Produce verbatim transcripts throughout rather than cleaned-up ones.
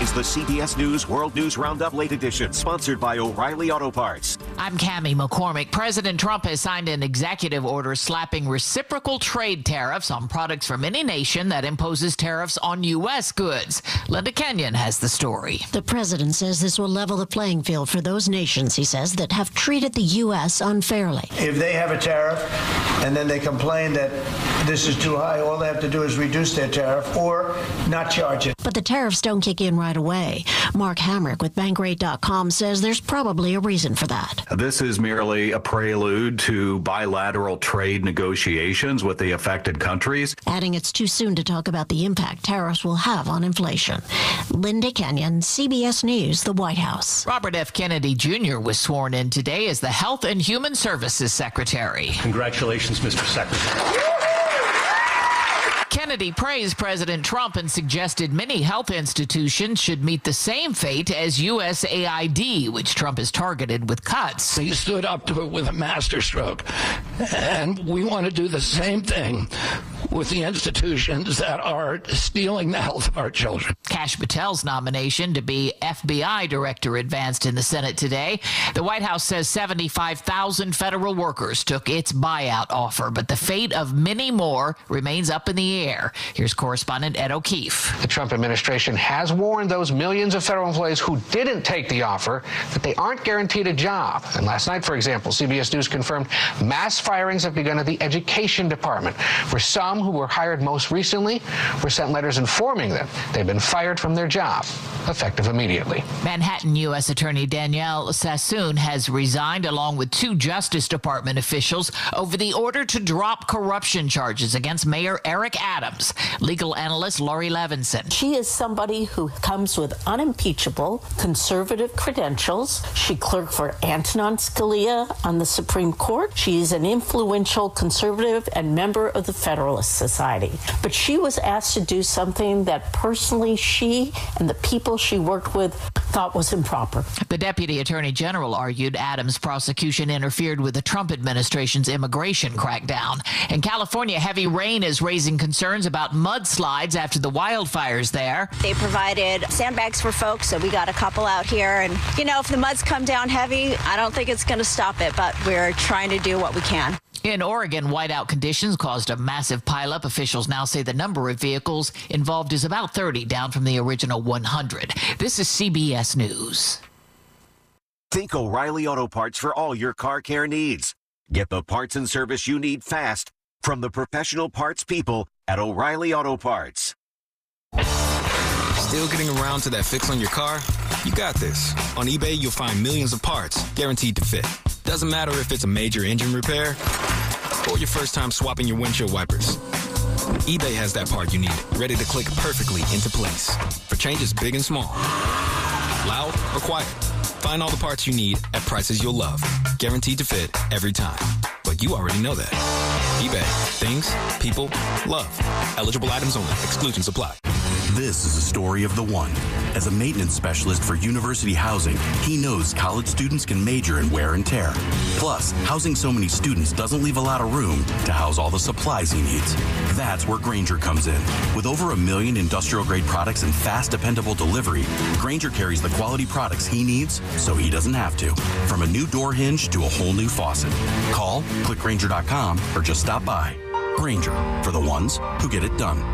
is the C B S News World News Roundup Late Edition, sponsored by O'Reilly Auto Parts. I'm Cammie McCormick. President Trump has signed an executive order slapping reciprocal trade tariffs on products from any nation that imposes tariffs on U S goods. Linda Kenyon has the story. The president says this will level the playing field for those nations, he says, that have treated the U S unfairly. If they have a tariff and then they complain that this is too high, all they have to do is reduce their tariff or not charge it. But the tariffs don't kick in right away. Mark Hamrick with Bankrate dot com says there's probably a reason for that. This is merely a prelude to bilateral trade negotiations with the affected countries. Adding it's too soon to talk about the impact tariffs will have on inflation. Linda Kenyon, C B S News, the White House. Robert F. Kennedy Junior was sworn in today as the Health and Human Services Secretary. Congratulations, Mister Secretary. Kennedy praised President Trump and suggested many health institutions should meet the same fate as U S A I D, which Trump has targeted with cuts. He stood up to it with a masterstroke, and we want to do the same thing with the institutions that are stealing the health of our children. Kash Patel's nomination to be F B I director advanced in the Senate today. The White House says seventy-five thousand federal workers took its buyout offer, but the fate of many more remains up in the air. Here's correspondent Ed O'Keefe. The Trump administration has warned those millions of federal employees who didn't take the offer that they aren't guaranteed a job. And last night, for example, C B S News confirmed mass firings have begun at the Education Department. For some who were hired most recently, were sent letters informing them they've been fired from their job, effective immediately. Manhattan U S Attorney Danielle Sassoon has resigned along with two Justice Department officials over the order to drop corruption charges against Mayor Eric Adams. Legal analyst Laurie Levinson. She is somebody who comes with unimpeachable conservative credentials. She clerked for Antonin Scalia on the Supreme Court. She is an influential conservative and member of the Federalist Society. But she was asked to do something that personally she and the people she worked with thought was improper. The Deputy Attorney General argued Adams' prosecution interfered with the Trump administration's immigration crackdown. In California, heavy rain is raising concerns about mudslides after the wildfires there. They provided sandbags for folks, so we got a couple out here. And, you know, if the muds come down heavy, I don't think it's going to stop it, but we're trying to do what we can. In Oregon, whiteout conditions caused a massive pileup. Officials now say the number of vehicles involved is about thirty, down from the original one hundred. This is C B S News. Think O'Reilly Auto Parts for all your car care needs. Get the parts and service you need fast from the professional parts people at O'Reilly Auto Parts. Still getting around to that fix on your car? You got this. On eBay, you'll find millions of parts guaranteed to fit. Doesn't matter if it's a major engine repair or your first time swapping your windshield wipers. eBay has that part you need, ready to click perfectly into place for changes big and small, loud or quiet. Find all the parts you need at prices you'll love, guaranteed to fit every time. But you already know that. eBay. Things, people, love. Eligible items only. Exclusions apply. This is a story of the one. As a maintenance specialist for University Housing, he knows college students can major in wear and tear. Plus, housing so many students doesn't leave a lot of room to house all the supplies he needs. That's where Grainger comes in. With over a million industrial-grade products and fast, dependable delivery, Grainger carries the quality products he needs so he doesn't have to. From a new door hinge to a whole new faucet. Call, click Grainger dot com, or just stop by. Grainger, for the ones who get it done.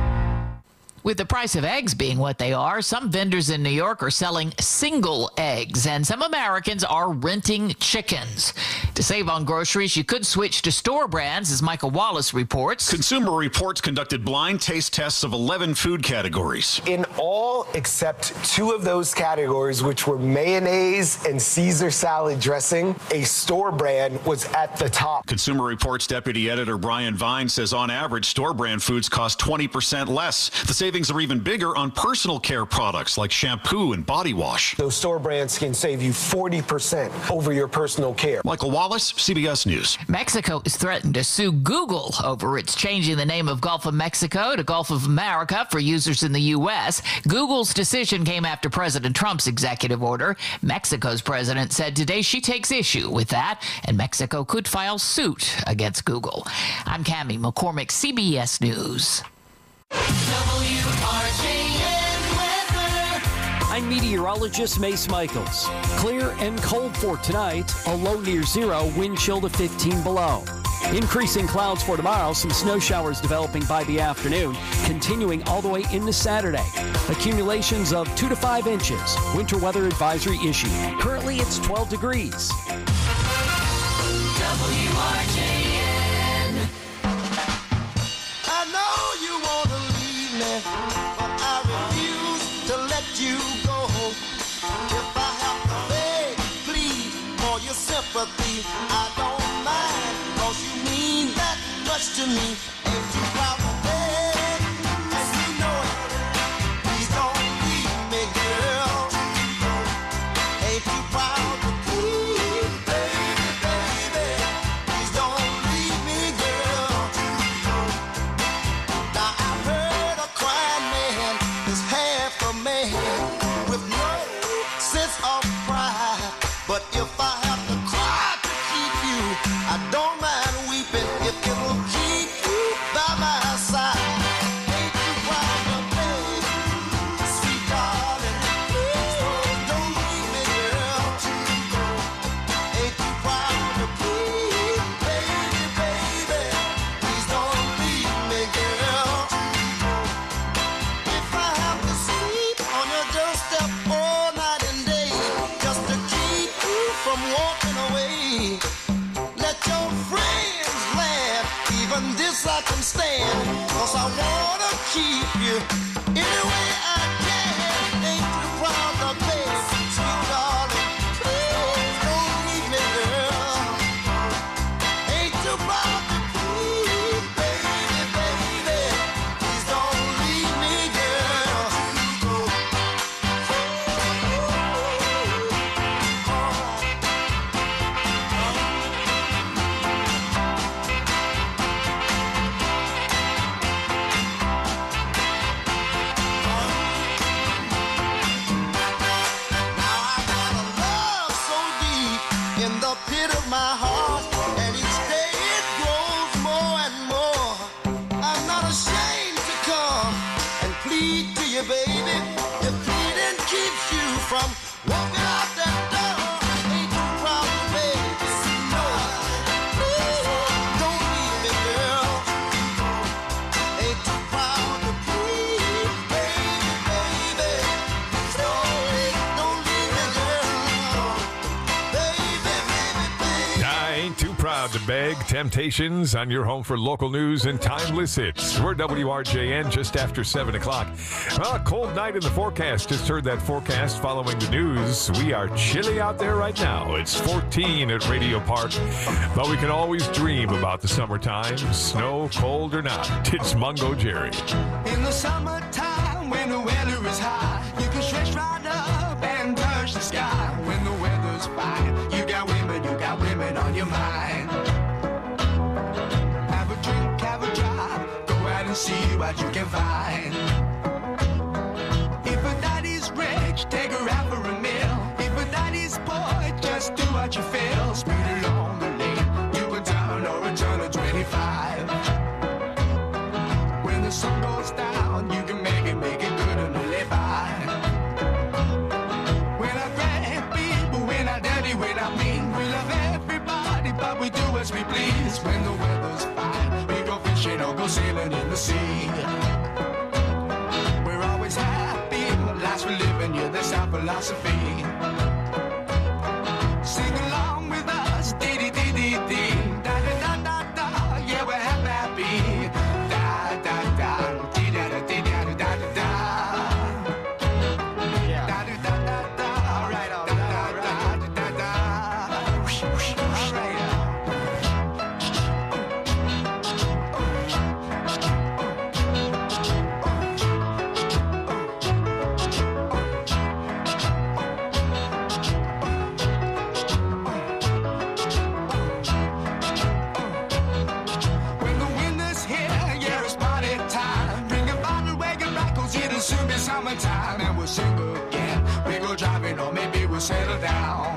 With the price of eggs being what they are, some vendors in New York are selling single eggs, and some Americans are renting chickens. To save on groceries, you could switch to store brands, as Michael Wallace reports. Consumer Reports conducted blind taste tests of eleven food categories. In all except two of those categories, which were mayonnaise and Caesar salad dressing, a store brand was at the top. Consumer Reports deputy editor Brian Vine says on average, store brand foods cost twenty percent less. The savings are even bigger on personal care products like shampoo and body wash. Those store brands can save you forty percent over your personal care. Michael Wallace, C B S News. Mexico is threatened to sue Google over its changing the name of Gulf of Mexico to Gulf of America for users in the U S. Google's decision came after President Trump's executive order. Mexico's president said today she takes issue with that, and Mexico could file suit against Google. I'm Cammie McCormick, C B S News. W R J N weather. I'm meteorologist Mace Michaels. Clear and cold for tonight, a low near zero, wind chill to fifteen below. Increasing clouds for tomorrow, some snow showers developing by the afternoon, continuing all the way into Saturday. Accumulations of two to five inches. Winter weather advisory issued. Currently, it's twelve degrees. W R J N. I know you want to leave me, but I refuse to let you go. If I have to beg, plead for your sympathy, I don't mind, 'cause you mean that much to me. Ain't you proud to beg, and you know it. Please don't leave me, girl. Ain't you proud to plead, baby, baby? Please don't leave me, girl. Now I've heard a crying man is half a man with no sense of pride. But if I have to cry to keep you, I don't mind weeping if it'll keep you by my side. Ain't you proud of me, sweet darling? Please don't leave me, girl. Ain't you proud of me, baby, baby? Please don't leave me, girl. If I have to sleep on your doorstep all night and day just to keep you from walking away, let your friends laugh, even this I can stand, 'cause I wanna keep you any way I can. Ain't you proud of me, sweet darling? Please don't leave me, girl. Ain't you proud of me, baby, baby? Please don't leave me, girl. In the pit of my heart, and each day it grows more and more. I'm not ashamed to come and plead to you, baby. If pleading keeps you from walking out that door, ain't you proud of me? No, please don't leave me, girl. Ain't you proud of me, baby, baby? Don't, don't leave me, girl. I ain't too proud to beg. Temptations on your home for local news and timeless hits. We're W R J N just after seven o'clock. Well, a cold night in the forecast. Just heard that forecast following the news. We are chilly out there right now. It's fourteen at Radio Park, but we can always dream about the summertime, snow, cold or not. It's Mungo Jerry. In the summertime, when the weather is high, you can stretch right up and touch the sky. When the weather's fine, you got women, you got women on your mind. Have a drink, have a drive, go out and see what you can find. If a daddy's rich, take her out for a meal. If a daddy's poor, just do what you feel. Speed along the lane, you go down or a turn of twenty-five. When the sun goes down, you can make it, make it good and live by. When I grab people, when I dirty, when I mean, we love everybody, but we do as we please. When the weather's fine, we go fishing or go sailing in the sea. We're always happy, the lives we live in, yeah, that's our philosophy. Sing along with us, dee dee dee dee dee, da da da da da, yeah, we're happy, happy. Da da da, dee da da dee da da da da da. Da da da da da, all right, all right, all right, da da da. Whoosh, whoosh, whoosh, right. When the winter's here, yeah, it's party time. Bring a bottle, wagon back, 'cause it'll soon be summertime. And we'll sing again. We go driving, or maybe we'll settle down.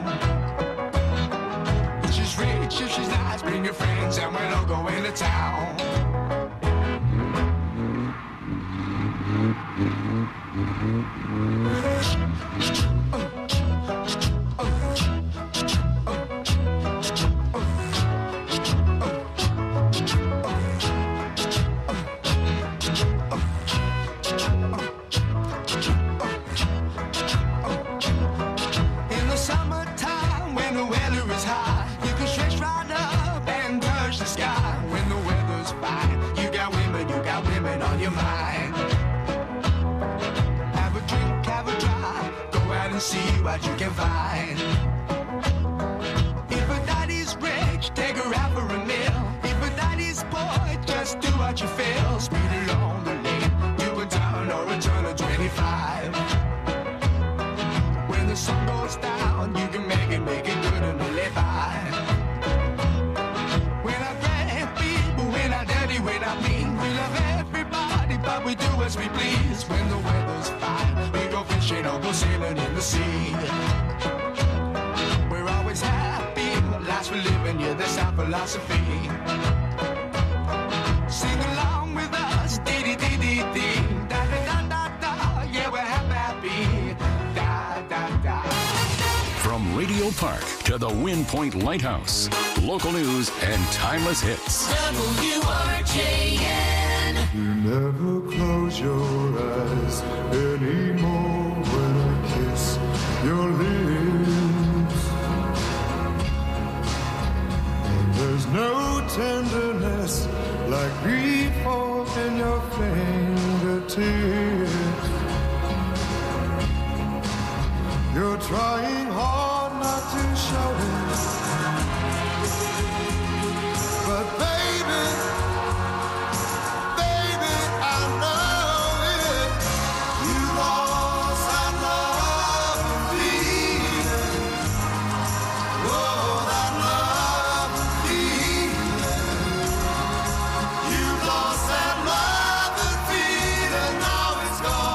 If she's rich, if she's nice, bring your friends, and we'll all go into town. Point Lighthouse. Local news and timeless hits. W R J N. You never close your eyes anymore when I kiss your lips. And there's no tenderness like before in your fingertips. You're trying hard not to show it. But baby, baby, I know it. You lost that love and feeling. Oh, that love and feeling. You lost that love and feeling. Now it's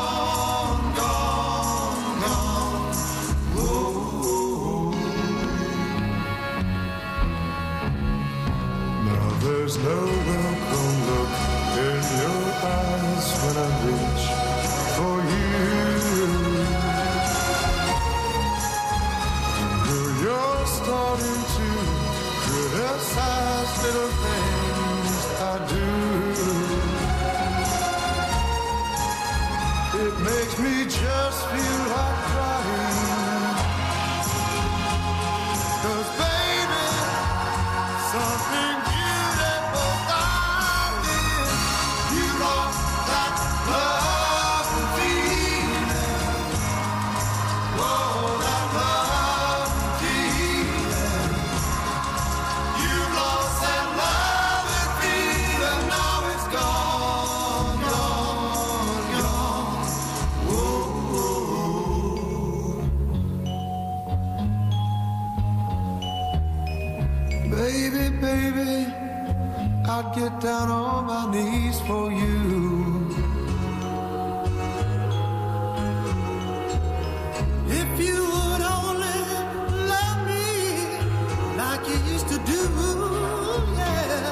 gone, gone, gone. Whoa. There's no welcome look in your eyes when I reach for you. Girl, you're starting to criticize little things I do. It makes me just feel like crying. 'Cause baby, something I'd get down on my knees for you. If you would only love me like you used to do, yeah.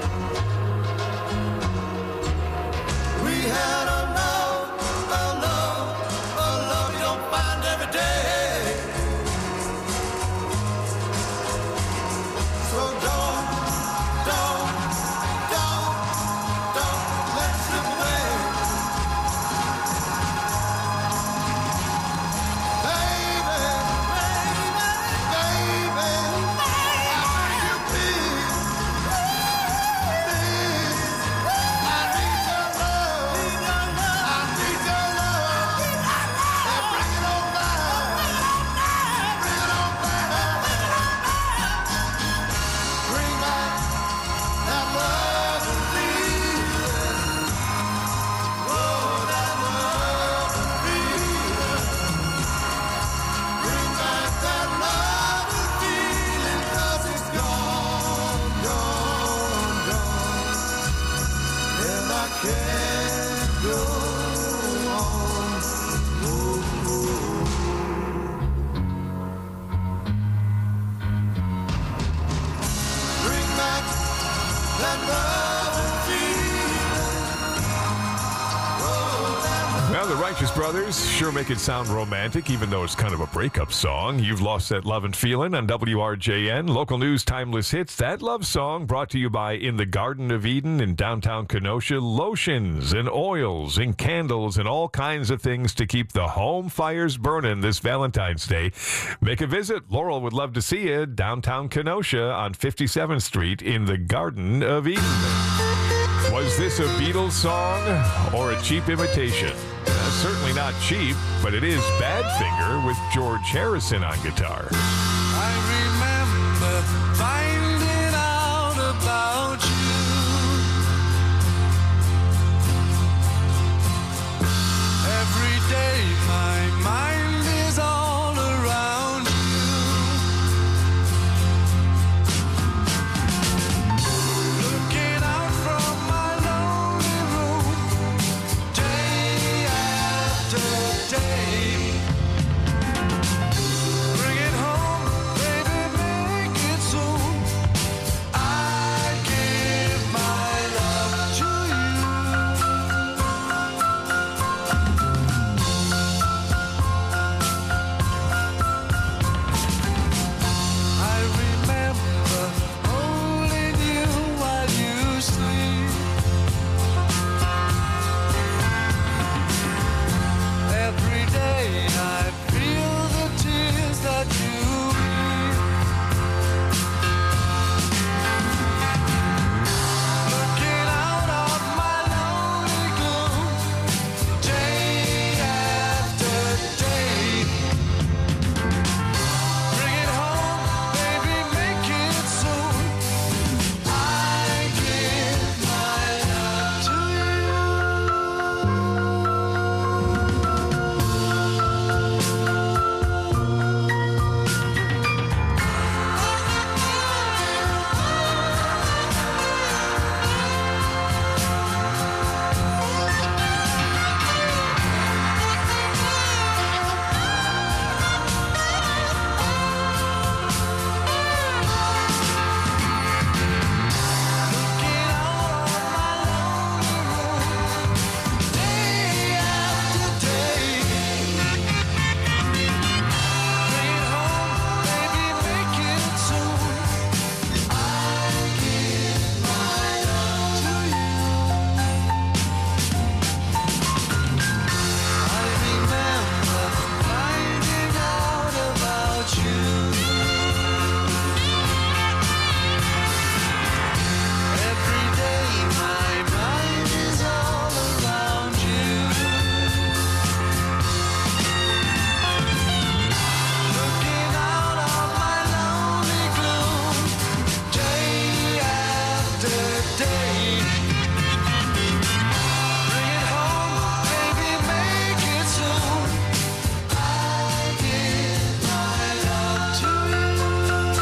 We had a love, a love, a love you don't find every day. So don't, don't the Righteous Brothers sure make it sound romantic, even though it's kind of a breakup song. You've Lost That Lovin' Feelin' on W R J N. Local news, timeless hits. That love song brought to you by In the Garden of Eden in downtown Kenosha. Lotions and oils and candles and all kinds of things to keep the home fires burning this Valentine's Day. Make a visit. Laurel would love to see you downtown Kenosha on fifty-seventh Street in the Garden of Eden. Was this a Beatles song or a cheap imitation? Uh, certainly not cheap, but it is Badfinger with George Harrison on guitar. I remember finding out about you. Every day my mind is all around you. Looking out from my lonely room, day after day. Bring it home, baby, make it soon. I give my love to I remember holding you while you sleep. Every day I feel the tears that you weep. Looking out of my lonely gloom, day after day. Bring it home, baby, make it soon. I give my love to day after day. Bring it home, baby, make it soon. I give my love to I remember finding out about you. Every day my mind is all around you. Looking out of my lonely gloom, day after day. Bring it home, baby, make it soon. I give my love to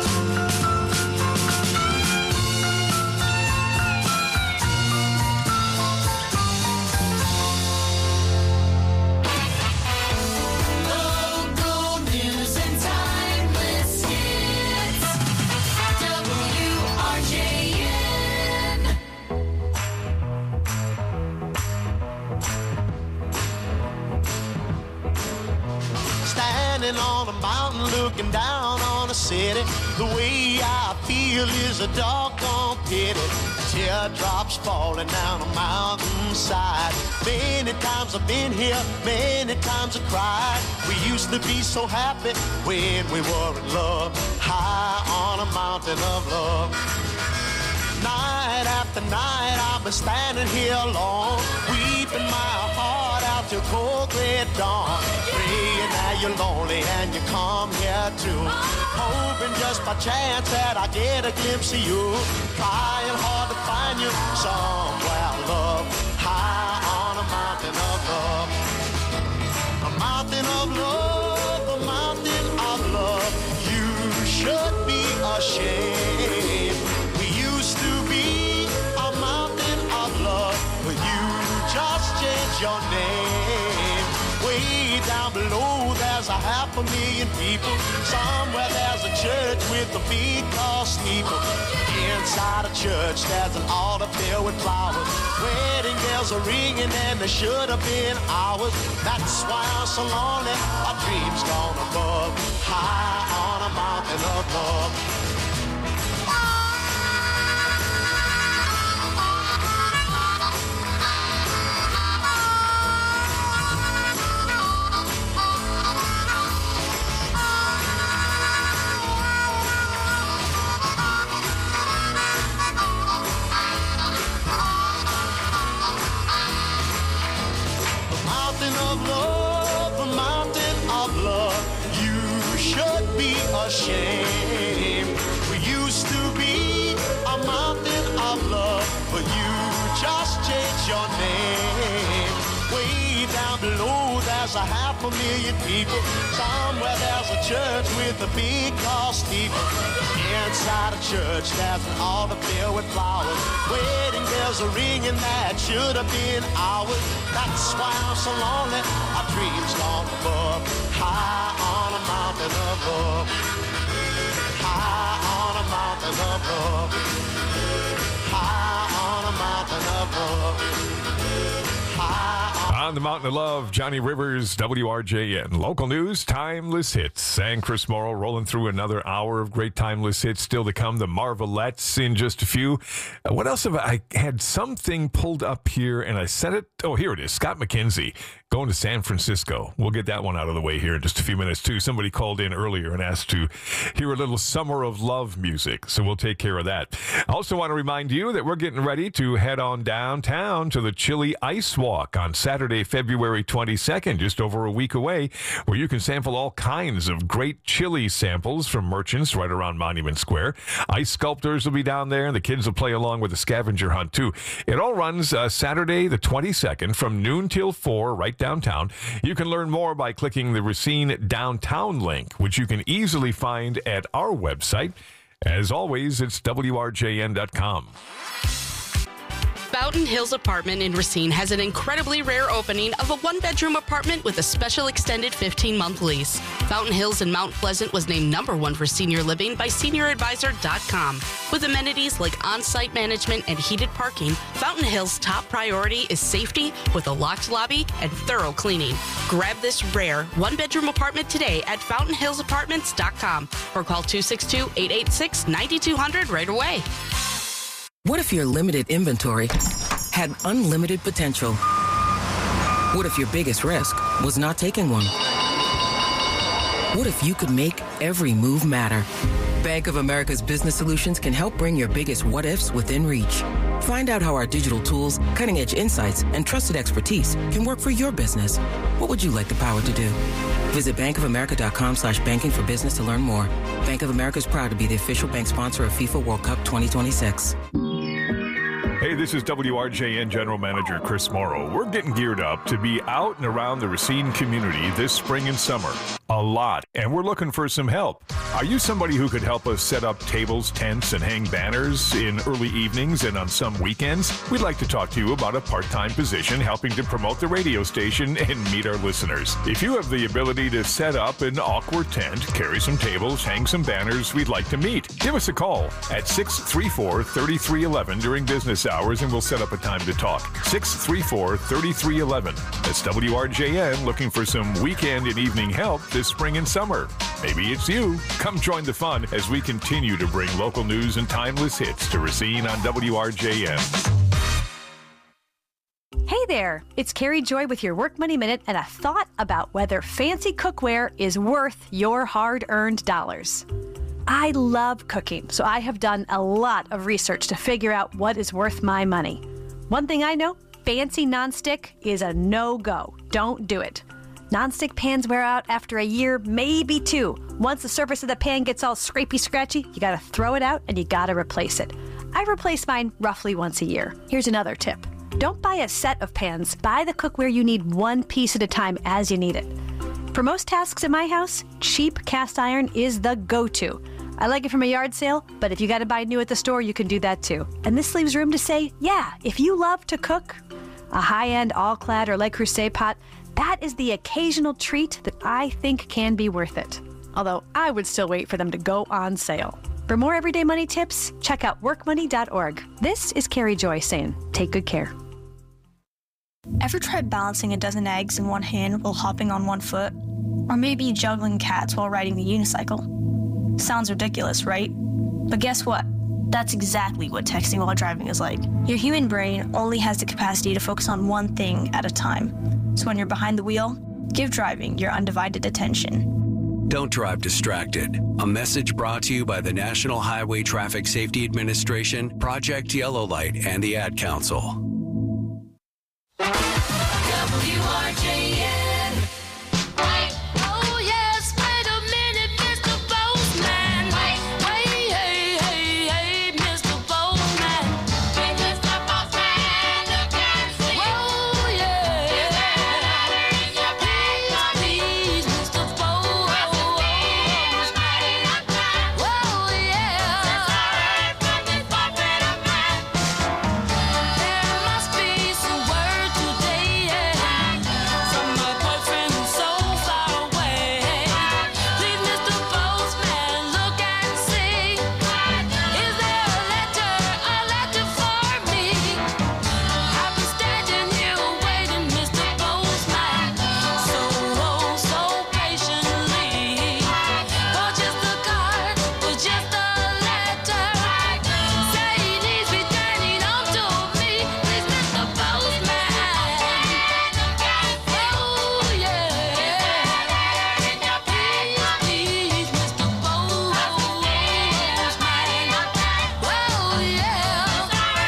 Local news and timeless hits. W R J N. Standing on a mountain looking down on a city. The way I feel is a doggone pity. Teardrops falling down a mountainside. Many times I've been here, many times I cried. We used to be so happy when we were in love. High on a mountain of love. Night after night I've been standing here alone, weeping my heart out till cold gray dawn. Praying that you're lonely and you come here too, hoping just by chance that I get a glimpse of you. Trying hard to find you somewhere, love. High on a mountain of love. A mountain of love, a mountain of love. You should be ashamed. We used to be a mountain of love, but you just changed your name. Way down below there's a half half a million people. Somewhere there's a church with a big tall steeple. Inside a church there's an altar filled with flowers. Wedding bells are ringing and they should have been ours. That's why I'm so lonely. Our dreams gone above, high on a mountain of love. Of love, a mountain of love. You should be ashamed. We used to be a mountain of love, but you just changed your name. Way down below there's a half a million people. Somewhere there's a church with a big tall steeple. Inside a church there's an altar filled with flowers. Wedding bells are ringing that should have been ours. That's why I'm so lonely. Our dreams gone above, high on a mountain of love. High on a mountain of love. High on a mountain of love. High on the Mountain of Love, Johnny Rivers, W R J N. Local news, timeless hits. And Chris Morrow rolling through another hour of great timeless hits. Still to come, the Marvelettes in just a few. Uh, what else have I, I had something pulled up here and I said it? Oh, here it is. Scott McKenzie going to San Francisco. We'll get that one out of the way here in just a few minutes, too. Somebody called in earlier and asked to hear a little Summer of Love music, so we'll take care of that. I also want to remind you that we're getting ready to head on downtown to the Chili Ice Walk on Saturday, February twenty-second, just over a week away, where you can sample all kinds of great chili samples from merchants right around Monument Square. Ice sculptors will be down there, and the kids will play along with the scavenger hunt, too. It all runs uh, Saturday, the twenty-second, from noon till four, right downtown. You can learn more by clicking the Racine Downtown link, which you can easily find at our website. As always, it's W R J N dot com. Fountain Hills Apartment in Racine has an incredibly rare opening of a one-bedroom apartment with a special extended fifteen-month lease. Fountain Hills in Mount Pleasant was named number one for senior living by Senior Advisor dot com. With amenities like on-site management and heated parking, Fountain Hills' top priority is safety with a locked lobby and thorough cleaning. Grab this rare one-bedroom apartment today at Fountain Hills Apartments dot com or call two six two, eight eight six, nine two zero zero right away. What if your limited inventory had unlimited potential? What if your biggest risk was not taking one? What if you could make every move matter? Bank of America's Business Solutions can help bring your biggest what-ifs within reach. Find out how our digital tools, cutting-edge insights, and trusted expertise can work for your business. What would you like the power to do? Visit bank of america dot com slash banking for business to learn more. Bank of America is proud to be the official bank sponsor of FIFA World Cup twenty twenty-six. Hey, this is W R J N General Manager Chris Morrow. We're getting geared up to be out and around the Racine community this spring and summer. A lot. And we're looking for some help. Are you somebody who could help us set up tables, tents, and hang banners in early evenings and on some weekends? We'd like to talk to you about a part-time position helping to promote the radio station and meet our listeners. If you have the ability to set up an awkward tent, carry some tables, hang some banners, we'd like to meet. Give us a call at six three four, three three one one during business hours and we'll set up a time to talk. six three four, three three one one. That's W R J N looking for some weekend and evening help this spring and summer. Maybe it's you. Come join the fun as we continue to bring local news and timeless hits to Racine on W R J N. Hey there, it's Carrie Joy with your Work Money Minute and a thought about whether fancy cookware is worth your hard-earned dollars. I love cooking, so I have done a lot of research to figure out what is worth my money. One thing I know, fancy nonstick is a no-go. Don't do it. Nonstick pans wear out after a year, maybe two. Once the surface of the pan gets all scrapey scratchy, you gotta throw it out and you gotta replace it. I replace mine roughly once a year. Here's another tip. Don't buy a set of pans. Buy the cookware you need one piece at a time as you need it. For most tasks in my house, cheap cast iron is the go-to. I like it from a yard sale, but if you gotta buy new at the store, you can do that too. And this leaves room to say, yeah, if you love to cook, a high-end all-clad or Le Creuset pot, That is the occasional treat that I think can be worth it. Although I would still wait for them to go on sale. For more everyday money tips, check out work money dot org. This is Carrie Joy saying, take good care. Ever tried balancing a dozen eggs in one hand while hopping on one foot? Or maybe juggling cats while riding the unicycle? Sounds ridiculous, right? But guess what? That's exactly what texting while driving is like. Your human brain only has the capacity to focus on one thing at a time. So when you're behind the wheel, give driving your undivided attention. Don't drive distracted. A message brought to you by the National Highway Traffic Safety Administration, Project Yellow Light, and the Ad Council. W R J N. Oh yes, wait a minute, Mister Postman. Wait, hey, hey, hey, Mister Postman. Hey, Mister Postman, look and see. Oh yeah. Is there a letter in your bag? Please, Mister Postman. Oh yeah. Since I heard from this puppet of mine, there must be some word today. From my boyfriend who's so far away. Please, Mister Postman, look and see. Is there a letter, a letter for me? I've been standing here waiting, Mister Postman, so, oh, so patiently. For just a card, for just a letter. Say he needs returning home to me. Please, Mister Postman. Oh yeah. Please, please, Mister Postman. Oh yeah.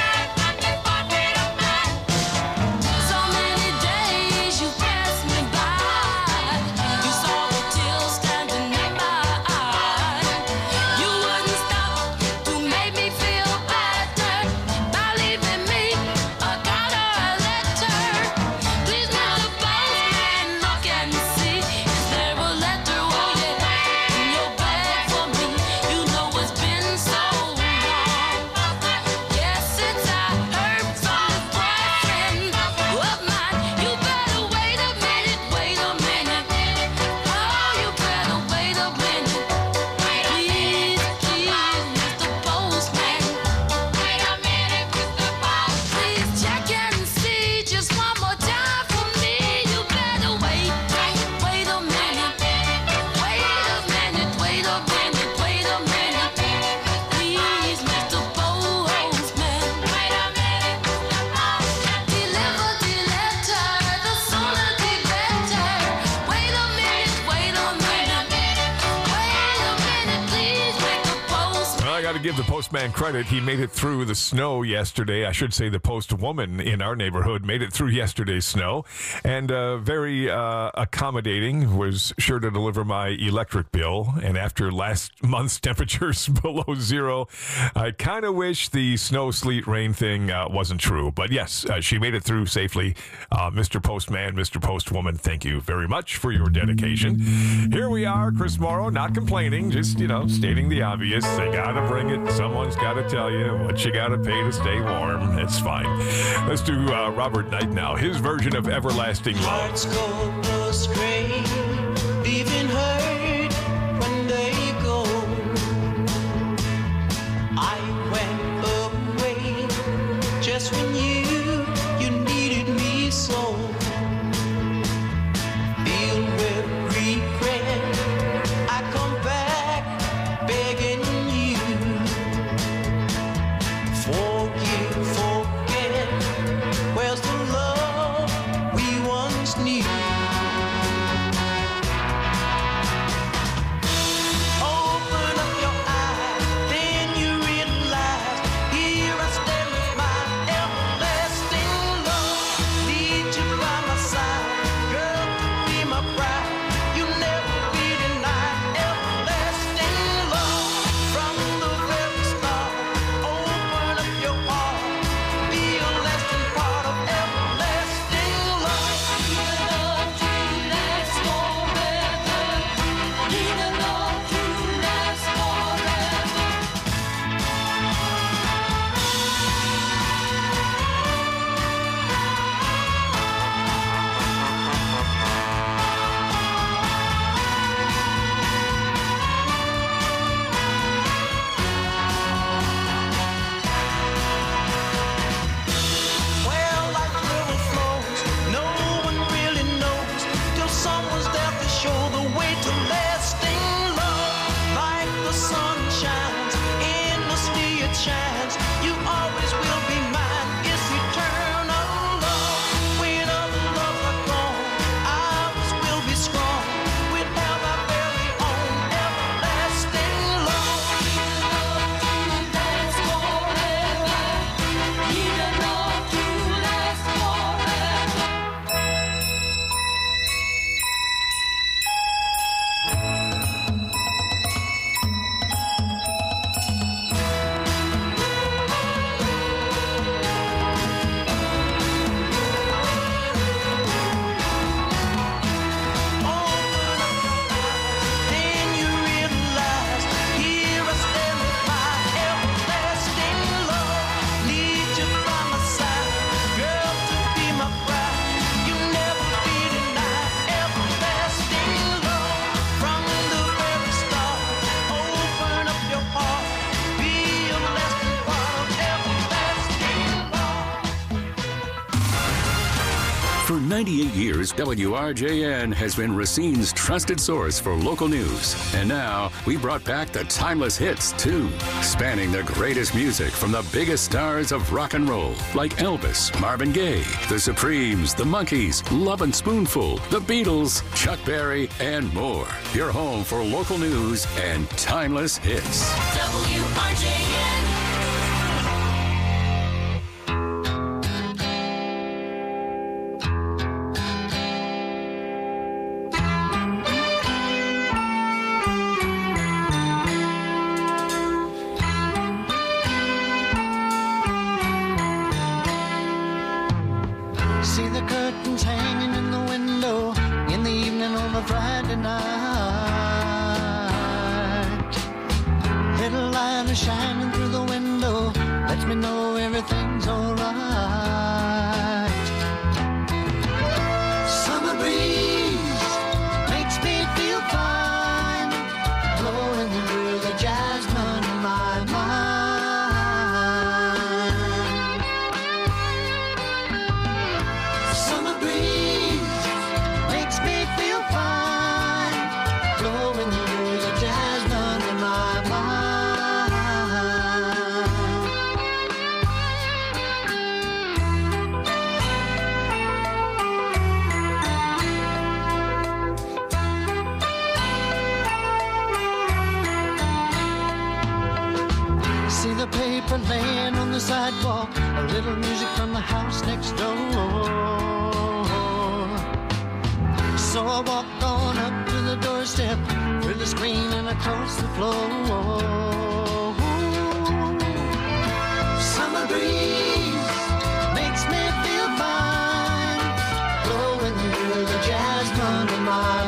So many days you passed me by. You saw the tears standing in my eyes. You wouldn't stop to make me feel better by leaving me a card or a letter. Please, Mister Postman, look and see. Is there a letter, oh yeah, in your bag for me? You know it's been so long. Yes, since I heard from this boyfriend of mine. You better wait a minute, wait a minute. Oh, you better wait a minute. Please, please, Mister Postman. Wait a minute, Mister Postman. Please check and see just one more time for me. You better wait, wait a minute. Wait a minute, wait a minute, wait a minute. Please, Mister Postman. Wait a minute, Mister Postman. Deliver the letter, the sooner the better. Wait a minute, wait a minute. Wait a minute, please, Mister Postman. Well, I got to give the postman credit. He made it through the snow yesterday. I should say the postwoman in our neighborhood made it through yesterday's snow. And uh, very uh, accommodating, was sure to deliver my electric bill. And after last month's temperatures below zero, I kind of wish the snow, sleet, rain thing uh, wasn't true. But yes, uh, she made it through safely. Uh, Mister Postman, Mister Postwoman, thank you very much for your dedication. Here we are, Chris Morrow, not complaining, just, you know, stating the obvious. They got to bring it. Someone's got to tell you what you got to pay to stay warm. It's fine. Let's do uh, Robert Knight now, his version of Everlasting Love. Hearts go astray, leaving hurt when they go. I went away just when you you needed me so. Filled with regret, I come back begging you. Forgive, forget. Where's the love we once knew? Open up your eyes, then you realize. Here I stand with my everlasting ninety-eight years, W R J N has been Racine's trusted source for local news. And now, we brought back the timeless hits, too, spanning the greatest music from the biggest stars of rock and roll, like Elvis, Marvin Gaye, The Supremes, The Monkees, Love and Spoonful, The Beatles, Chuck Berry, and more. Your home for local news and timeless hits. W R J N. See the curtains hanging in the window in the evening on a Friday night. Little light is shining through the window, lets me know everything's alright. Summer breeze makes me feel fine, blowing through the jasmine in my mind. Summer breeze makes me feel fine, blowing through the jasmine in my mind. See the paper laying on the sidewalk, a little music from the house next door. So I walk on up to the doorstep, through the screen and across the floor. Summer breeze makes me feel fine, blowing through the jasmine in my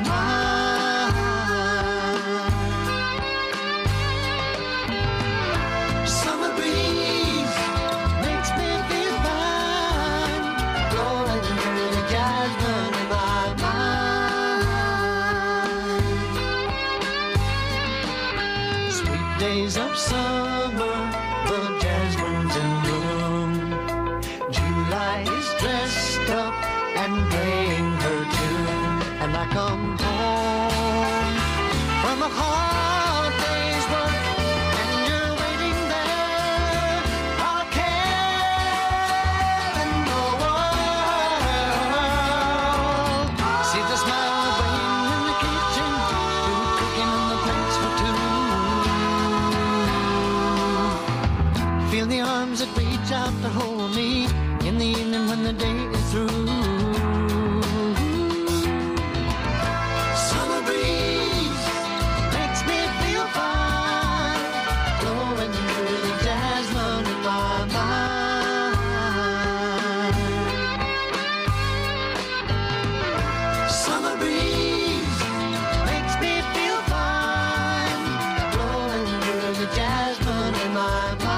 mind. Summer breeze makes me feel fine, blowing through the jasmine in my mind. Sweet days of summer, the jasmine's in bloom. July is dressed up and playing her tune. And I come home from a hard day's work, and you're waiting there, all care in the world. See the smile of rain in the kitchen, food cooking on the plates for two. Feel the arms that reach out to hold me in the evening when the day is through. Summer breeze makes me feel fine, blowing through the jasmine in my mind. Summer breeze makes me feel fine, blowing through the jasmine in my mind.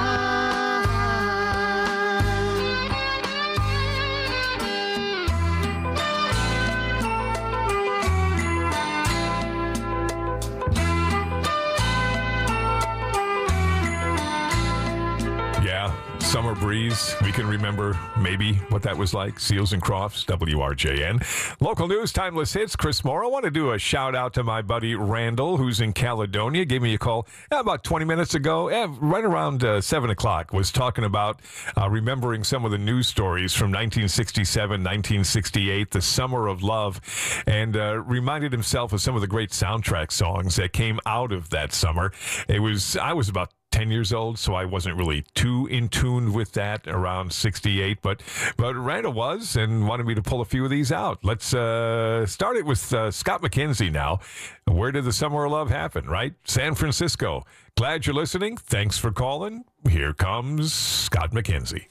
Yeah, summer breeze. We can remember maybe what that was like. Seals and Crofts, W R J N. Local news, timeless hits. Chris Moore. I want to do a shout out to my buddy Randall, who's in Caledonia. Gave me a call eh, about twenty minutes ago, eh, right around uh, seven o'clock. Was talking about uh, remembering some of the news stories from nineteen sixty-seven, nineteen sixty-eight, the Summer of Love, and uh, reminded himself of some of the great soundtrack songs that came out of that summer. It was I was about ten years old, so I wasn't really too in tune with that around sixty-eight, but but Randall was and wanted me to pull a few of these out. Let's uh, start it with uh, Scott McKenzie now. Where did the Summer of Love happen, right? San Francisco. Glad you're listening. Thanks for calling. Here comes Scott McKenzie.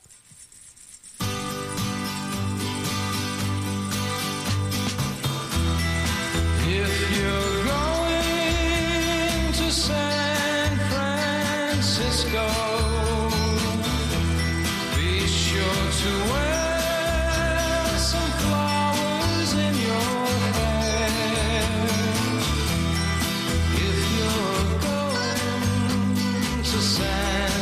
If you're going to San Francisco, be sure to wear some flowers in your hair. If you're going to San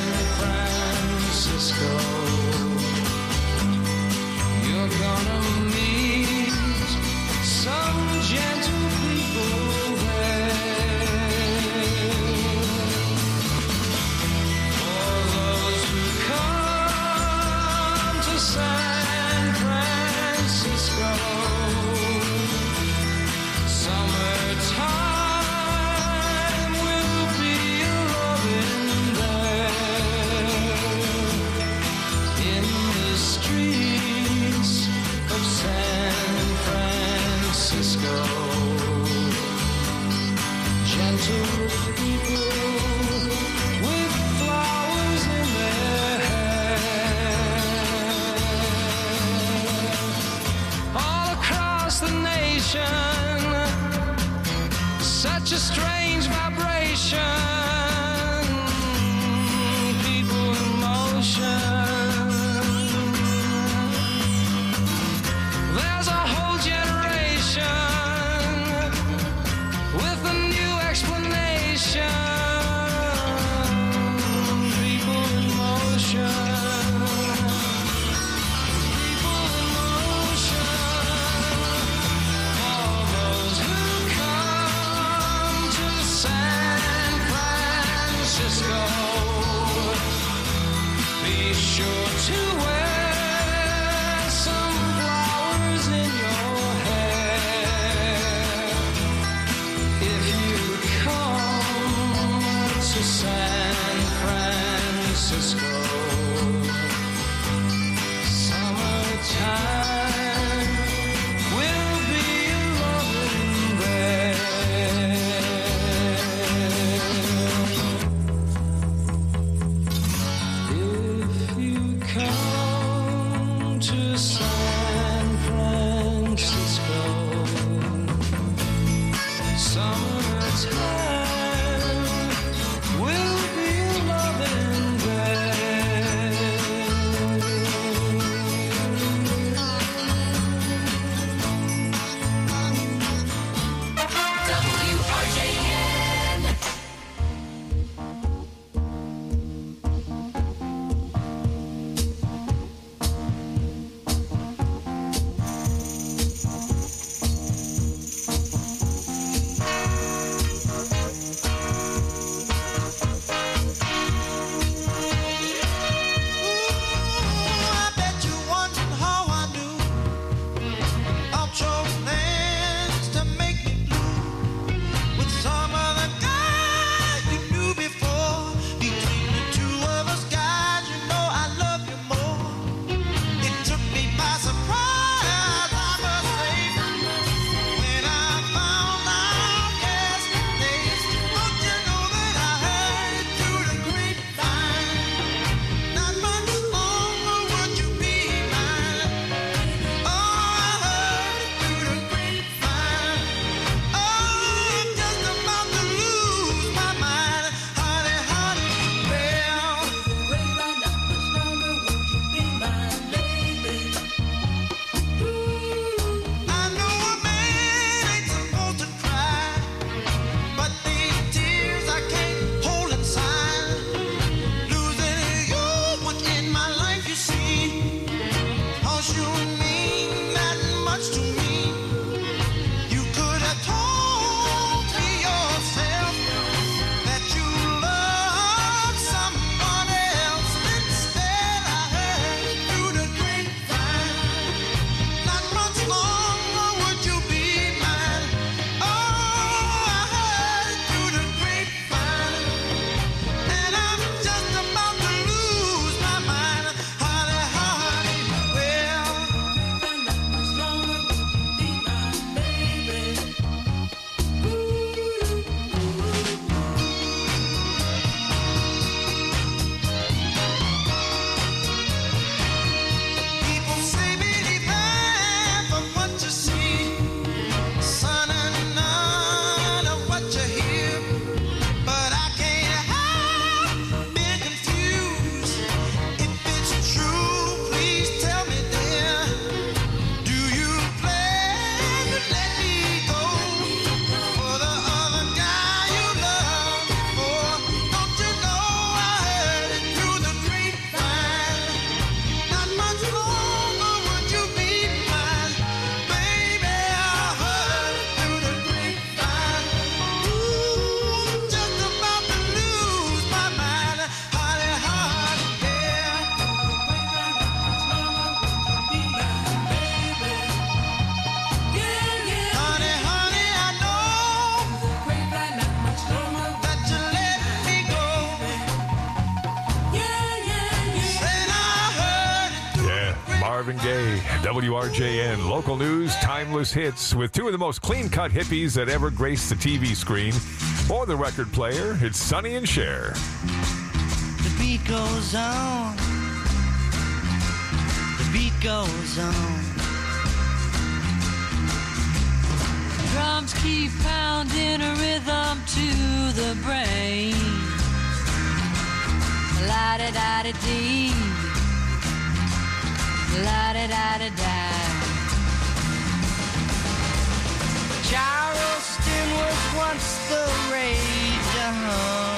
Francisco, you're gonna meet to wear some flowers in your hair. If you come to San Francisco, summertime will be loving there. If you come to San Francisco, summertime will be loving there. W R J N. I bet you wondered how I knew about your plans to make me blue with some other guy you knew before. Between the two of us, guys, you know I love you more. It took me by surprise, I must say, when I found out yesterday. Don't you know that I heard it through the grapevine? Not much longer would you be mine. Oh, I heard it through the grapevine. Oh, I'm just about to lose my mind, honey, honey. Well, grapevine, not much longer would you be mine, baby. I know a man ain't supposed to cry, but these tears I can't hold inside. Losing you would end my life, you see. 'Cause you mean that much to me. You could have told me yourself that you love someone else. Instead, I heard it through the grapevine. Not much longer would you be mine. Oh, I heard it through the grapevine. And I'm just about to lose my mind, honey, honey. Well, not much longer would you be mine, baby. People say believe half of what you see, son, and none of what you hear. But I can't help being confused. If it's true, please tell me, dear. Do you plan to let me go for the other guy you love before? Don't you know I heard it through the grapevine? Not much longer would you be mine, baby. I heard it through the grapevine. Ooh, I'm just about to lose my mind, honey, honey, yeah. Honey, honey, I know that you let me go. Said I heard it. Yeah, Marvin Gaye, W R J N, local news, timeless hits with two of the most clean-cut hippies that ever graced the T V screen or the record player. It's Sonny and Cher. The beat goes on. The beat goes on. Drums keep pounding a rhythm to the brain. La da da da dee. La da da da da. Charleston was once the rage. Uh-huh.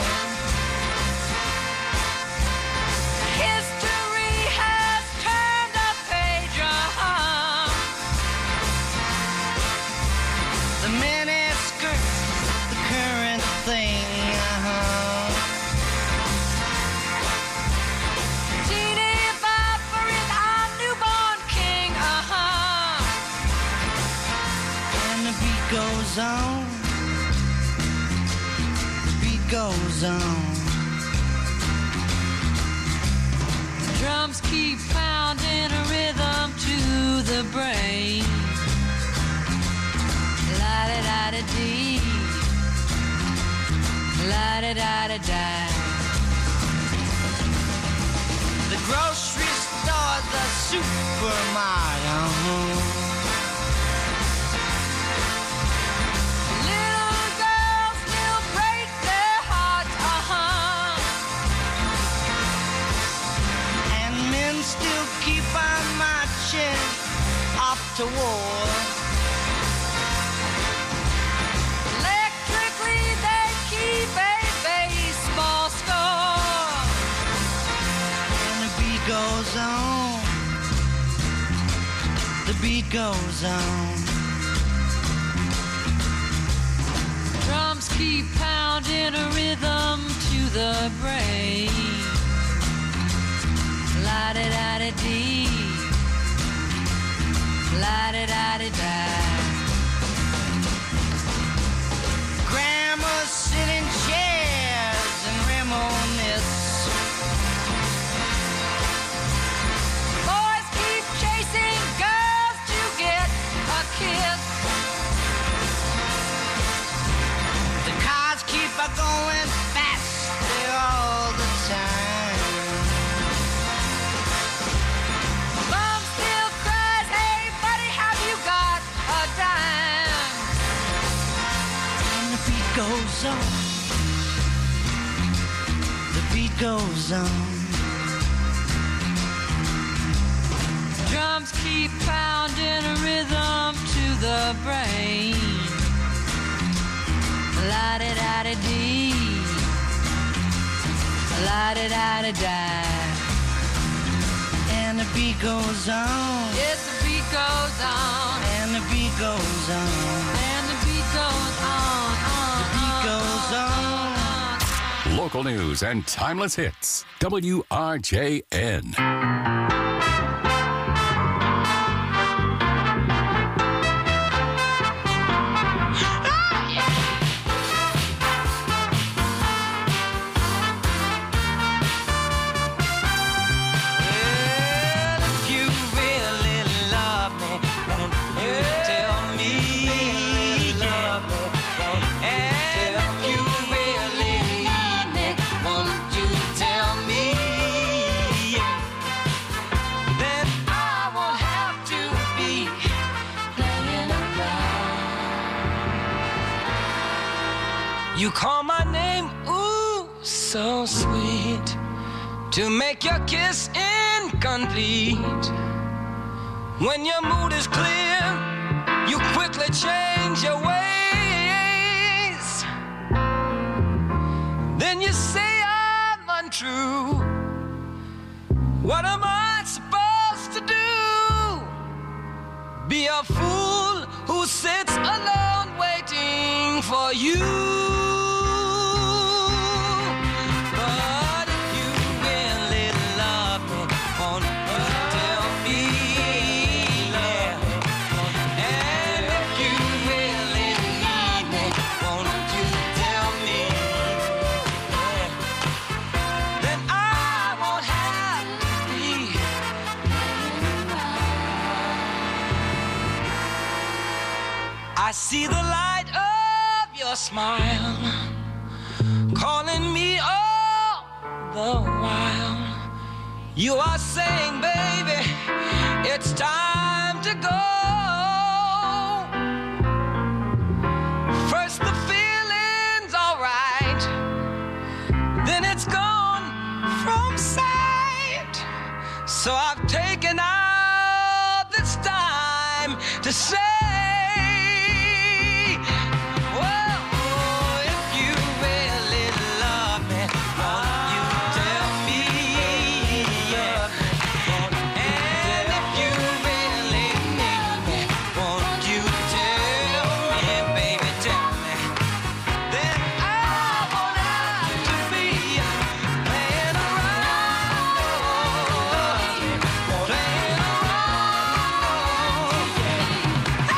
History has turned a page. Uh-huh. The miniskirts, the current thing. Uh-huh. Teeny bop goes on. Drums keep pounding a rhythm to the brain. La-da-da-da-dee, la-da-da-da-da. The grocery store, the supermarket. Little girls still break their hearts, uh-huh. And men still keep on marching off to war. Electrically they keep a baseball score. And the beat goes on. The beat goes on. Drums keep pounding a rhythm to the brain. La-da-da-da-dee, la-da-da-da-da. Grandmas sit in chairs and reminisce. Boys keep chasing girls to get a kiss. The cars keep a going faster all the time. Mom still cries, hey buddy, have you got a dime? And the beat goes on. The beat goes on. Drums keep pounding a rhythm to the brain. La-da-da-da-dee, la-da-da-da-da. And the beat goes on. Yes, the beat goes on. And the beat goes on. And the beat goes on, on, The beat goes on. Local news and timeless hits. W R J N. Well, if you really love me, won't you tell me? And if you really need me, won't you tell me? Then I won't have to be playing around. You call my name, ooh, so sweet, to make your kiss incomplete. When your mood is clear, you quickly change your ways. Then you say I'm untrue. What am I supposed to do? Be a fool who sits alone waiting for you. But if you really love me, won't you tell me? Yeah. And if you really need me, won't you tell me? Yeah. Then I won't have to be. I see the light of your smile calling me all the while. You are saying, baby, it's time to go. First the feeling's alright, then it's gone from sight. So I've taken out this time to say, well, if you really love me, won't you tell me? Yeah. And if you really need me, won't you tell me, baby, tell me? Then I won't have to be playing around, playing around.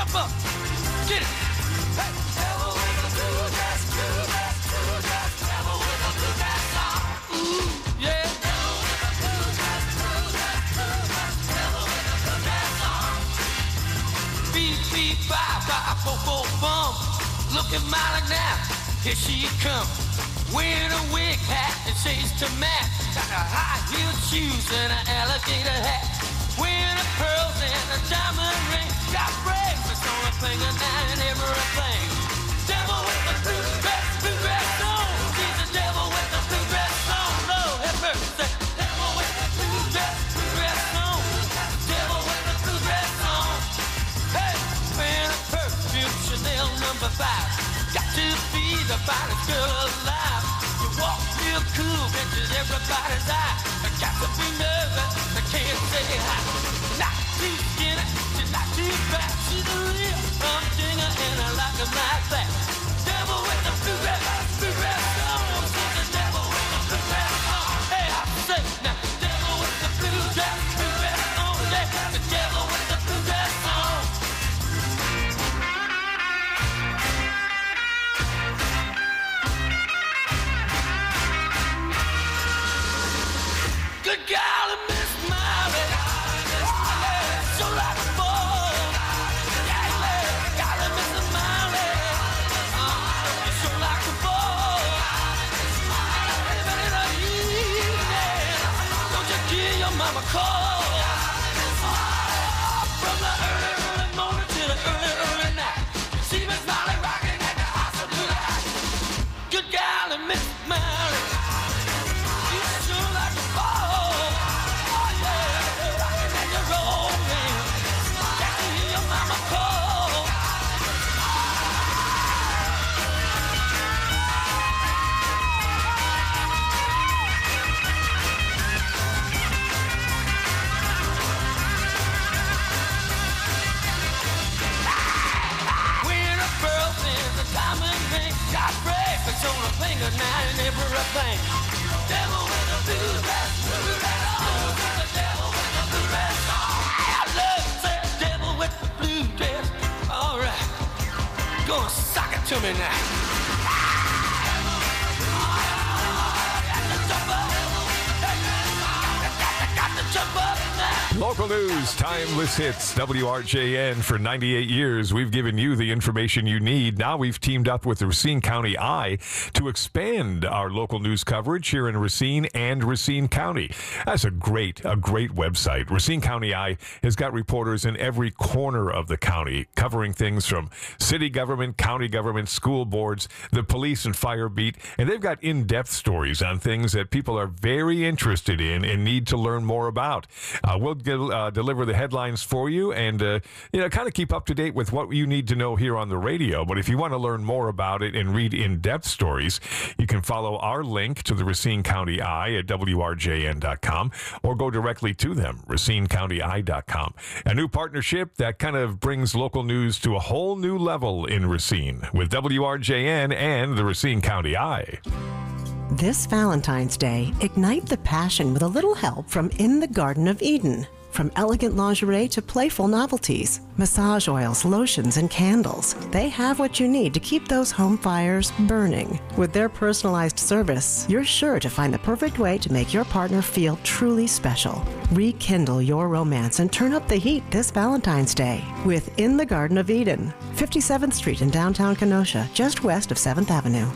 jump up. Get it. Hey, devil with a blue dress, blue dress, blue dress, devil with a blue dress on. Ooh, yeah. Devil with a blue dress, blue dress, blue dress, devil with a blue dress on. Beep, beep, bye, bye, bo, bo, bum. Looking mighty now, here she comes. Wearing a wig hat and shades to match. Got a high-heeled shoes and an alligator hat. Wearing a pearls and a diamond ring. Got bracelets on her finger now and everything. Devil with the blue dress, blue dress on. She's the devil with the blue dress on. Lord have mercy. Devil with the blue dress, blue dress on. Devil with the blue dress on. Hey, wearing a perfume Chanel number five. Got to be the finest girl alive. You walk real cool, catches everybody's eye. I got to be nervous, I can't say hi. Not too skinny, she's not too fat. She's a real humdinger and I like her like that. Devil with the blue dress, blue dress on. She's the devil with the blue dress on. Hey, I say now, devil with the blue dress, blue dress on. Yeah, the devil with the blue dress on. Good golly, Miss Molly. Yeah, so like a ball. Yeah, yeah, golly, Miss Molly. Uh, so like a ball. Even in the evening, don't you give your mama call. From the early, early morning to the early, early night. See Miss Molly rocking at the house of blue light. Good golly, Miss Molly. You sure like a ball. On a finger now and everything. Devil with a blue dress, blue dress on. The devil with a blue dress on. I love that devil with the blue dress. All right, gonna sock it to me now. Jump up now. Local news, timeless hits, W R J N. For ninety-eight years, we've given you the information you need. Now we've teamed up with the Racine County Eye to expand our local news coverage here in Racine and Racine County. That's a great, a great website. Racine County Eye has got reporters in every corner of the county covering things from city government, county government, school boards, the police and fire beat, and they've got in-depth stories on things that people are very interested in and need to learn more about. Uh, we'll get, uh, deliver the headlines for you and, uh, you know, kind of keep up to date with what you need to know here on the radio. But if you want to learn more about it and read in-depth stories, you can follow our link to the Racine County Eye at W R J N dot com or go directly to them, Racine County Eye dot com. A new partnership that kind of brings local news to a whole new level in Racine with W R J N and the Racine County Eye. This Valentine's Day, ignite the passion with a little help from In the Garden of Eden. From elegant lingerie to playful novelties, massage oils, lotions, and candles, they have what you need to keep those home fires burning. With their personalized service, you're sure to find the perfect way to make your partner feel truly special. Rekindle your romance and turn up the heat this Valentine's Day with In the Garden of Eden, fifty-seventh Street in downtown Kenosha, just west of seventh Avenue.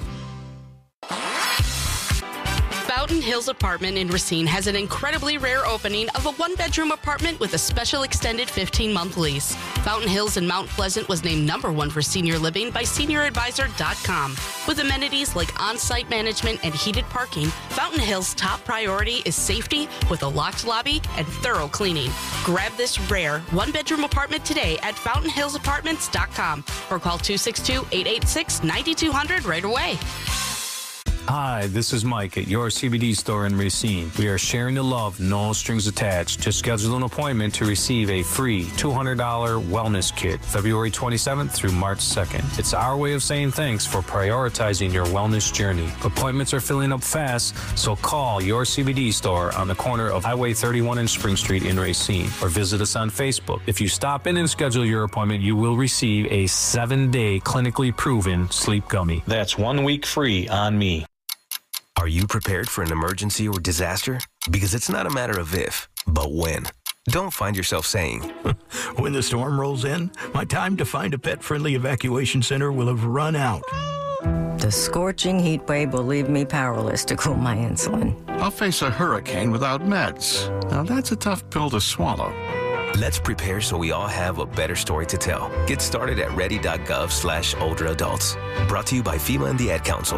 Fountain Hills Apartment in Racine has an incredibly rare opening of a one-bedroom apartment with a special extended fifteen-month lease. Fountain Hills in Mount Pleasant was named number one for senior living by Senior Advisor dot com. With amenities like on-site management and heated parking, Fountain Hills' top priority is safety with a locked lobby and thorough cleaning. Grab this rare one-bedroom apartment today at Fountain Hills Apartments dot com or call two six two, eight eight six, nine two zero zero right away. Hi, this is Mike at your C B D store in Racine. We are sharing the love, no strings attached. Just schedule an appointment to receive a free two hundred dollars wellness kit, February twenty-seventh through March second. It's our way of saying thanks for prioritizing your wellness journey. Appointments are filling up fast, so call your C B D store on the corner of Highway thirty-one and Spring Street in Racine, or visit us on Facebook. If you stop in and schedule your appointment, you will receive a seven-day clinically proven sleep gummy. That's one week free on me. Are you prepared for an emergency or disaster? Because it's not a matter of if, but when. Don't find yourself saying, when the storm rolls in, my time to find a pet-friendly evacuation center will have run out. The scorching heat wave will leave me powerless to cool my insulin. I'll face a hurricane without meds. Now that's a tough pill to swallow. Let's prepare so we all have a better story to tell. Get started at ready.gov slash older adults. Brought to you by FEMA and the Ad Council.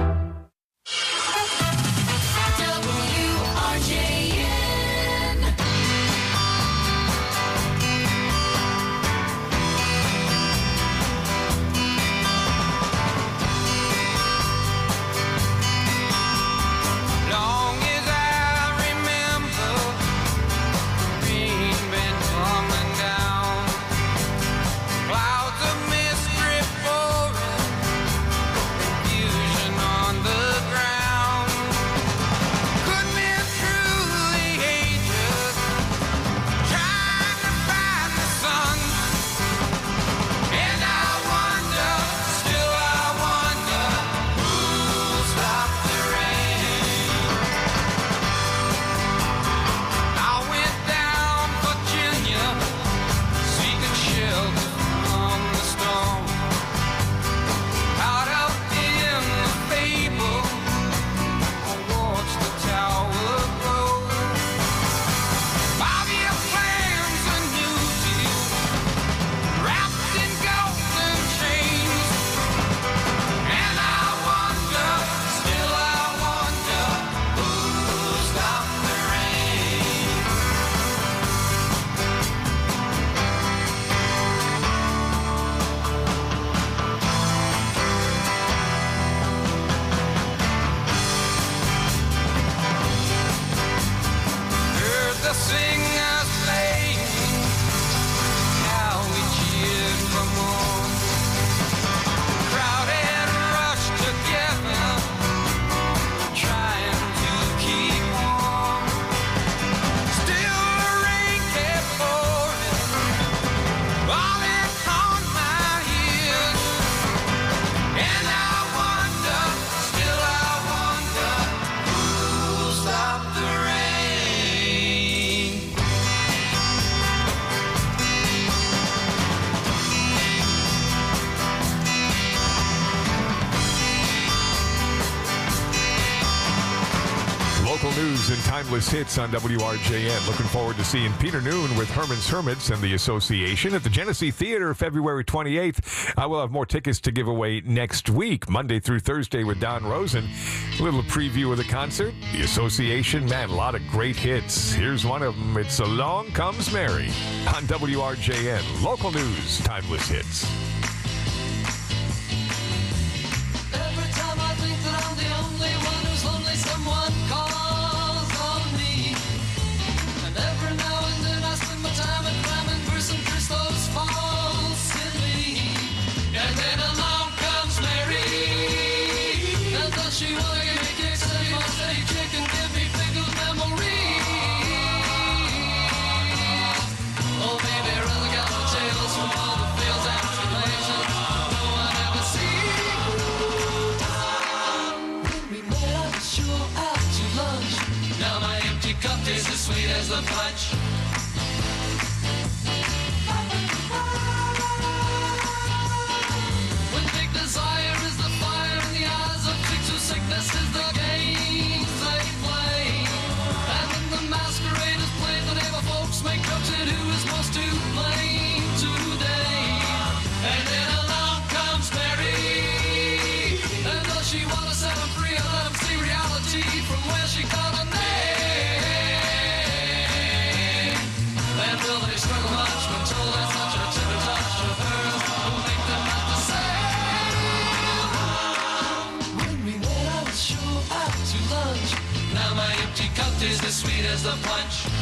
News and timeless hits on W R J N. Looking forward to seeing Peter Noon with Herman's Hermits and the Association at the Genesee Theater February twenty-eighth. I will have more tickets to give away next week, Monday through Thursday with Don Rosen. A little preview of the concert. The Association, man, a lot of great hits. Here's one of them. It's Along Comes Mary on W R J N. Local news, timeless hits. Every time I think that I'm the only one who's lonely, someone calls. Time and climbing through some crystals falls in me. And then along comes Mary. And does she want to give me kicks? Steady, my steady chick and give me pickled memories. Oh, baby, rather got no tales from all the fields and tribulations no one ever sees. When we met on the shore out to lunch, now my empty cup tastes as sweet as the punch. Sickness is the game they play. And when the masquerade is played, the neighbor folks make jokes at who is most to blame today. And then along comes Mary. And does she want to set them free or let them see reality from where she got her name? is as sweet as the punch.